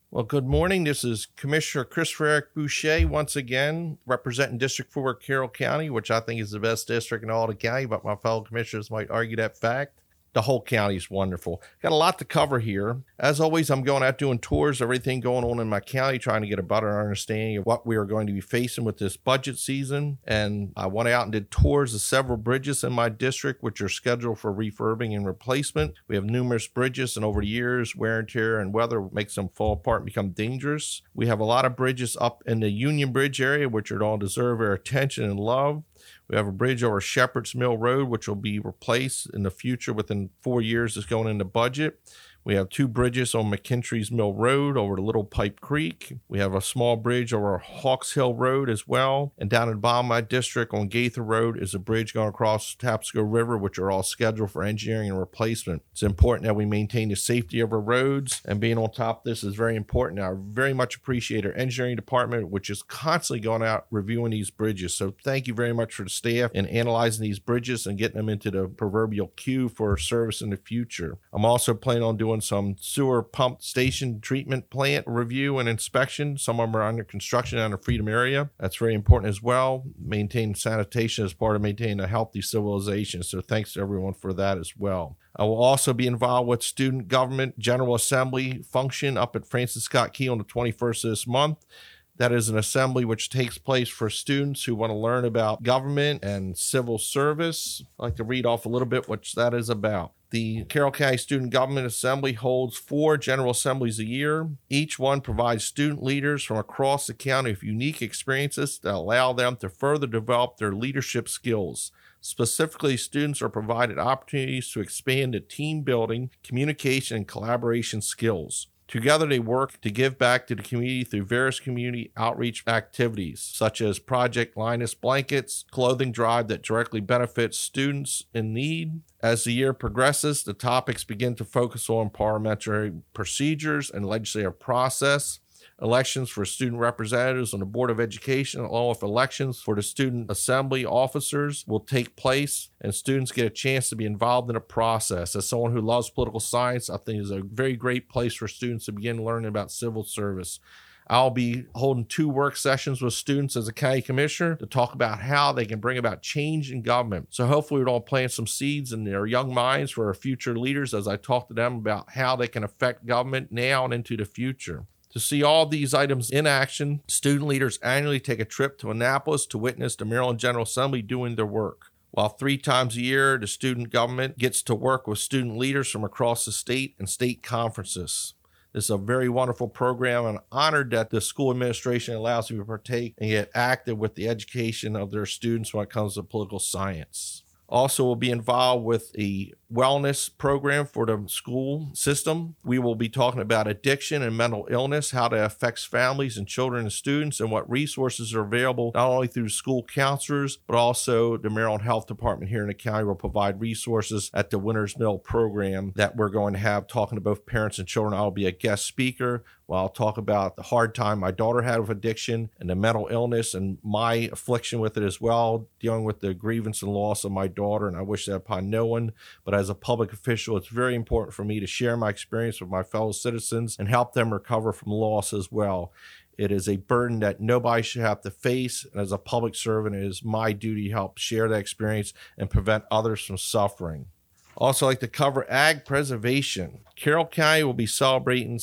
Well, good morning. This is Commissioner Chris Eric Boucher once again, representing District 4 Carroll County, which I think is the best district in all the county, but my fellow commissioners might argue that fact. The whole county is wonderful. Got a lot to cover here. As always, I'm going out doing tours, everything going on in my county, trying to get a better understanding of what we are going to be facing with this budget season. And I went out and did tours of several bridges in my district, which are scheduled for refurbing and replacement. We have numerous bridges, and over the years, wear and tear and weather makes them fall apart and become dangerous. We have a lot of bridges up in the Union Bridge area, which all deserve our attention and love. We have a bridge over Shepherd's Mill Road, which will be replaced in the future within 4 years. It's going in the budget. We have 2 bridges on McKintry's Mill Road over to Little Pipe Creek. We have a small bridge over Hawks Hill Road as well. And down in the bottom of my district on Gaither Road is a bridge going across Tapsco River, which are all scheduled for engineering and replacement. It's important that we maintain the safety of our roads, and being on top of this is very important. I very much appreciate our engineering department, which is constantly going out reviewing these bridges. So thank you very much for the staff in analyzing these bridges and getting them into the proverbial queue for service in the future. I'm also planning on doing some sewer pump station treatment plant review and inspection. Some of them are under construction down in the Freedom area. That's very important as well. Maintain sanitation as part of maintaining a healthy civilization. So thanks to everyone for that as well. I will also be involved with Student Government General Assembly function up at Francis Scott Key on the 21st of this month. That is an assembly which takes place for students who want to learn about government and civil service. I'd like to read off a little bit what that is about. The Carroll County Student Government Assembly holds 4 general assemblies a year. Each one provides student leaders from across the county with unique experiences that allow them to further develop their leadership skills. Specifically, students are provided opportunities to expand the team building, communication, and collaboration skills. Together, they work to give back to the community through various community outreach activities, such as Project Linus Blankets, clothing drive that directly benefits students in need. As the year progresses, the topics begin to focus on parliamentary procedures and legislative process. Elections for student representatives on the Board of Education, along with elections for the student assembly officers, will take place, and students get a chance to be involved in the process. As someone who loves political science, I think it's a very great place for students to begin learning about civil service. I'll be holding 2 work sessions with students as a county commissioner to talk about how they can bring about change in government. So hopefully we'll all plant some seeds in their young minds for our future leaders as I talk to them about how they can affect government now and into the future. To see all these items in action, student leaders annually take a trip to Annapolis to witness the Maryland General Assembly doing their work. While 3 times a year, the student government gets to work with student leaders from across the state and state conferences. This is a very wonderful program, and I'm honored that the school administration allows me to partake and get active with the education of their students when it comes to political science. Also, we'll be involved with a wellness program for the school system. We will be talking about addiction and mental illness, how that affects families and children and students, and what resources are available not only through school counselors, but also the Maryland Health Department here in the county will provide resources at the Winters Mill program that we're going to have talking to both parents and children. I'll be a guest speaker. Well, I'll talk about the hard time my daughter had with addiction and the mental illness and my affliction with it as well, dealing with the grievance and loss of my daughter, and I wish that upon no one. But as a public official, it's very important for me to share my experience with my fellow citizens and help them recover from loss as well. It is a burden that nobody should have to face, and as a public servant, it is my duty to help share that experience and prevent others from suffering. Also, I'd like to cover ag preservation. Carroll County will be celebrating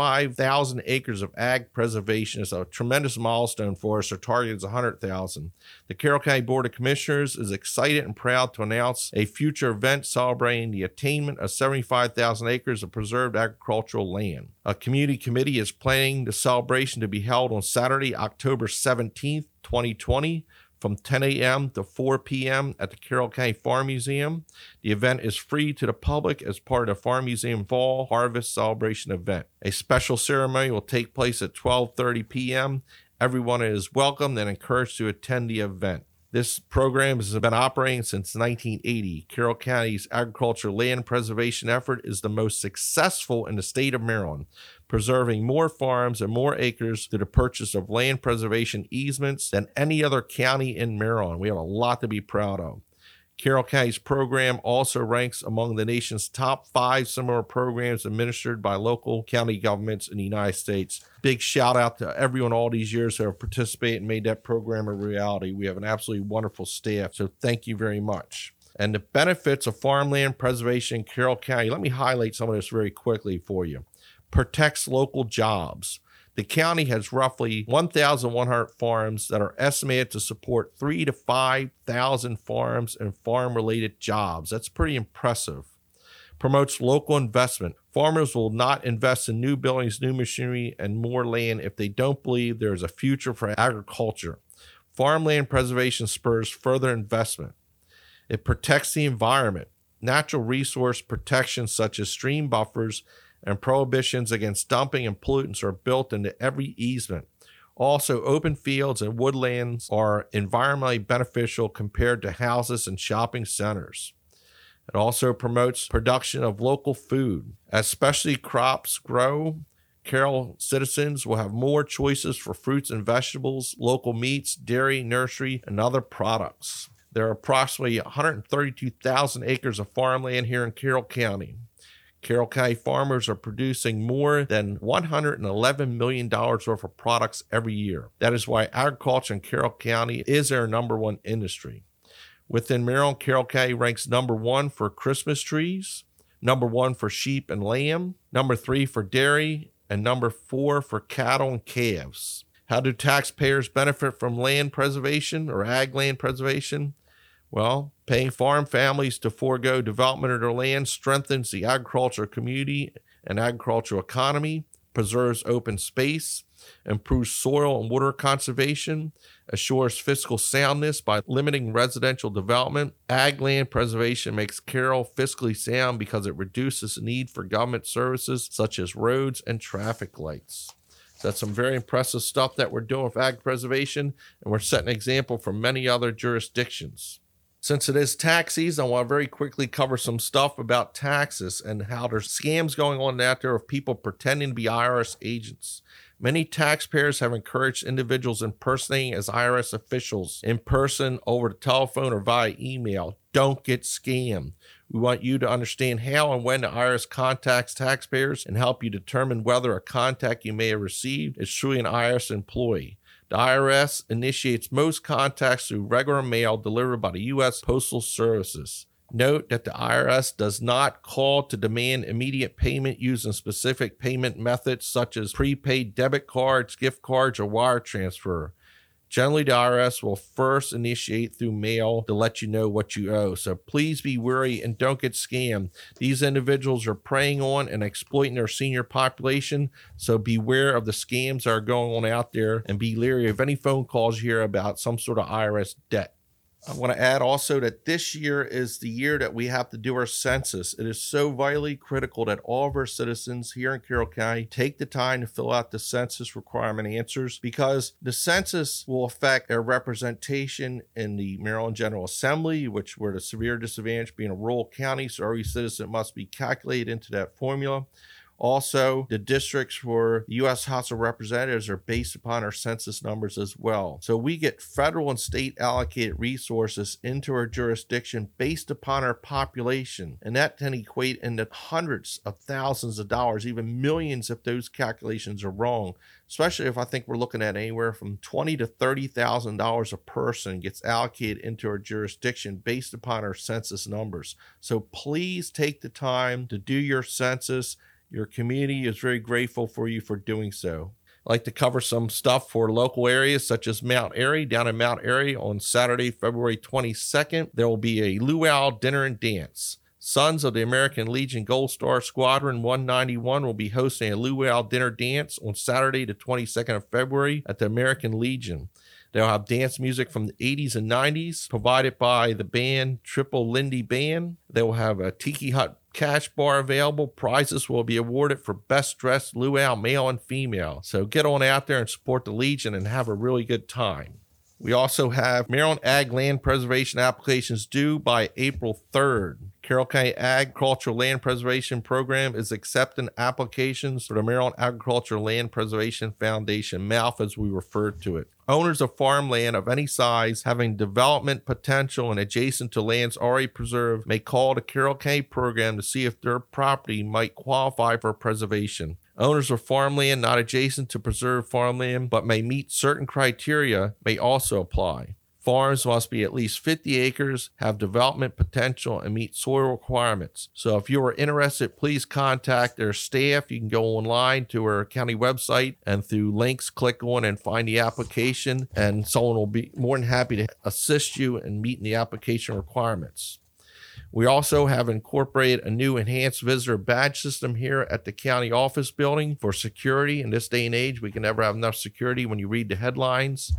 75,000 acres of ag preservation. It's a tremendous milestone for us. Our target is 100,000. The Carroll County Board of Commissioners is excited and proud to announce a future event celebrating the attainment of 75,000 acres of preserved agricultural land. A community committee is planning the celebration to be held on Saturday, October 17th, 2020. From 10 a.m. to 4 p.m. at the Carroll County Farm Museum. The event is free to the public as part of the Farm Museum Fall Harvest Celebration event. A special ceremony will take place at 12:30 p.m. Everyone is welcome and encouraged to attend the event. This program has been operating since 1980. Carroll County's agricultural land preservation effort is the most successful in the state of Maryland, preserving more farms and more acres through the purchase of land preservation easements than any other county in Maryland. We have a lot to be proud of. Carroll County's program also ranks among the nation's top 5 similar programs administered by local county governments in the United States. Big shout out to everyone all these years who have participated and made that program a reality. We have an absolutely wonderful staff, so thank you very much. And the benefits of farmland preservation in Carroll County, let me highlight some of this very quickly for you. Protects local jobs. The county has roughly 1,100 farms that are estimated to support 3,000 to 5,000 farms and farm-related jobs. That's pretty impressive. Promotes local investment. Farmers will not invest in new buildings, new machinery, and more land if they don't believe there is a future for agriculture. Farmland preservation spurs further investment. It protects the environment. Natural resource protections such as stream buffers and prohibitions against dumping and pollutants are built into every easement. Also, open fields and woodlands are environmentally beneficial compared to houses and shopping centers. It also promotes production of local food. As specialty crops grow, Carroll citizens will have more choices for fruits and vegetables, local meats, dairy, nursery, and other products. There are approximately 132,000 acres of farmland here in Carroll County. Carroll County farmers are producing more than $111 million worth of products every year. That is why agriculture in Carroll County is their number one industry. Within Maryland, Carroll County ranks number 1 for Christmas trees, number 1 for sheep and lamb, number 3 for dairy, and number 4 for cattle and calves. How do taxpayers benefit from land preservation or ag land preservation? Well, paying farm families to forego development of their land strengthens the agricultural community and agricultural economy, preserves open space, improves soil and water conservation, assures fiscal soundness by limiting residential development. Ag land preservation makes Carroll fiscally sound because it reduces the need for government services such as roads and traffic lights. So that's some very impressive stuff that we're doing with ag preservation, and we're setting an example for many other jurisdictions. Since it is tax season, I want to very quickly cover some stuff about taxes and how there's scams going on out there of people pretending to be IRS agents. Many taxpayers have encouraged individuals impersonating as IRS officials in person, over the telephone, or via email. Don't get scammed. We want you to understand how and when the IRS contacts taxpayers and help you determine whether a contact you may have received is truly an IRS employee. The IRS initiates most contacts through regular mail delivered by the U.S. Postal Services. Note that the IRS does not call to demand immediate payment using specific payment methods such as prepaid debit cards, gift cards, or wire transfer. Generally, the IRS will first initiate through mail to let you know what you owe. So please be wary and don't get scammed. These individuals are preying on and exploiting their senior population. So beware of the scams that are going on out there and be leery of any phone calls you hear about some sort of IRS debt. I want to add also that this year is the year that we have to do our census. It is so vitally critical that all of our citizens here in Carroll County take the time to fill out the census requirement answers, because the census will affect our representation in the Maryland General Assembly, which we're at a severe disadvantage being a rural county, so every citizen must be calculated into that formula. Also, the districts for the U.S. House of Representatives are based upon our census numbers as well. So we get federal and state allocated resources into our jurisdiction based upon our population. And that can equate into hundreds of thousands of dollars, even millions if those calculations are wrong. Especially if I think we're looking at anywhere from $20,000 to $30,000 a person gets allocated into our jurisdiction based upon our census numbers. So please take the time to do your census. Your community is very grateful for you for doing so. I'd like to cover some stuff for local areas such as Mount Airy. Down in Mount Airy on Saturday, February 22nd, there will be a luau dinner and dance. Sons of the American Legion Gold Star Squadron 191 will be hosting a luau dinner dance on Saturday, the 22nd of February at the American Legion. They'll have dance music from the 80s and 90s provided by the band Triple Lindy Band. They will have a Tiki Hut cash bar available. Prizes will be awarded for best dressed luau, male and female. So get on out there and support the Legion and have a really good time. We also have Maryland Ag Land Preservation applications due by April 3rd. Carroll County Agricultural Land Preservation Program is accepting applications for the Maryland Agricultural Land Preservation Foundation, MALF as we refer to it. Owners of farmland of any size having development potential and adjacent to lands already preserved may call the Carroll County program to see if their property might qualify for preservation. Owners of farmland not adjacent to preserved farmland but may meet certain criteria may also apply. Farms must be at least 50 acres, have development potential, and meet soil requirements. So if you are interested, please contact their staff. You can go online to our county website and through links, click on and find the application, and someone will be more than happy to assist you in meeting the application requirements. We also have incorporated a new enhanced visitor badge system here at the county office building for security. In this day and age, we can never have enough security when you read the headlines.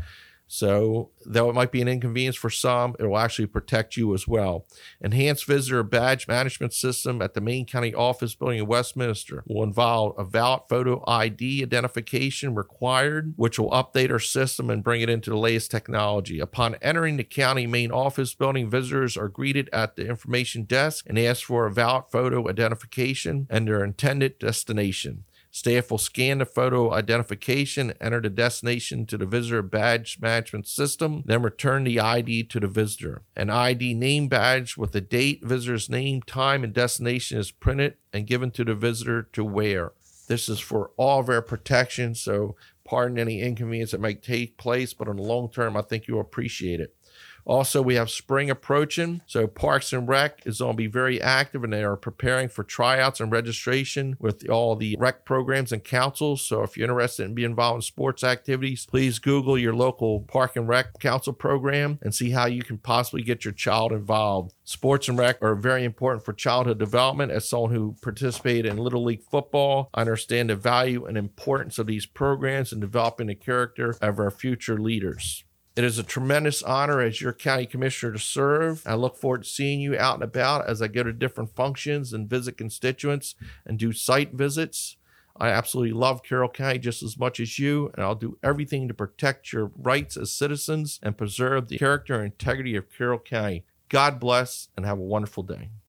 So, though it might be an inconvenience for some, it will actually protect you as well. Enhanced Visitor Badge Management System at the main county office building in Westminster will involve a valid photo ID identification required, which will update our system and bring it into the latest technology. Upon entering the county main office building, visitors are greeted at the information desk and asked for a valid photo identification and their intended destination. Staff will scan the photo identification, enter the destination to the visitor badge management system, then return the ID to the visitor. An ID name badge with the date, visitor's name, time, and destination is printed and given to the visitor to wear. This is for all of our protection, so pardon any inconvenience that might take place, but in the long term, I think you'll appreciate it. Also, we have spring approaching, so Parks and Rec is going to be very active, and they are preparing for tryouts and registration with all the rec programs and councils. So if you're interested in being involved in sports activities, please Google your local Park and Rec Council program and see how you can possibly get your child involved. Sports and rec are very important for childhood development. As someone who participated in Little League football, I understand the value and importance of these programs in developing the character of our future leaders. It is a tremendous honor as your county commissioner to serve. I look forward to seeing you out and about as I go to different functions and visit constituents and do site visits. I absolutely love Carroll County just as much as you, and I'll do everything to protect your rights as citizens and preserve the character and integrity of Carroll County. God bless and have a wonderful day.